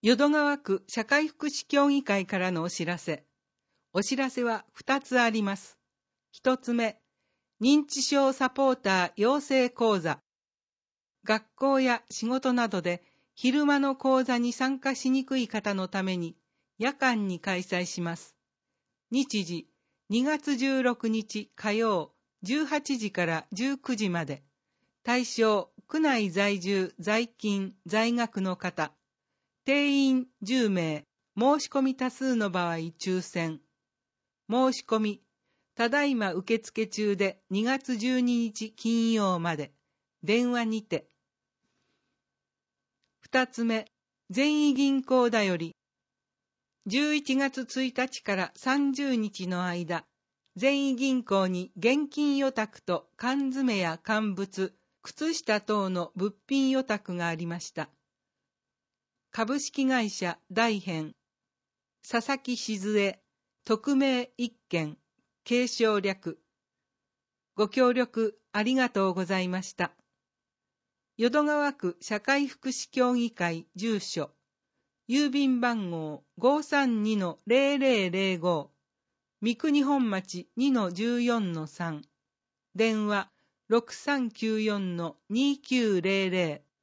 淀川区社会福祉協議会からのお知らせ。お知らせは2つあります。1つ目、認知症サポーター養成講座。学校や仕事などで昼間の講座に参加しにくい方のために夜間に開催します。日時、2月16日火曜18時から19時まで。対象、区内在住、在勤、在学の方。定員10名、申し込み多数の場合抽選。申し込み、ただいま受付中で2月12日金曜まで。電話にて。2つ目、善意銀行だより。11月1日から30日の間、善意銀行に現金預託と缶詰や乾物、靴下等の物品預託がありました。株式会社大変、佐々木静江、匿名一件、継承略。ご協力ありがとうございました。淀川区社会福祉協議会住所、郵便番号 532-0005、三国本町 2-14-3、電話 6394-2900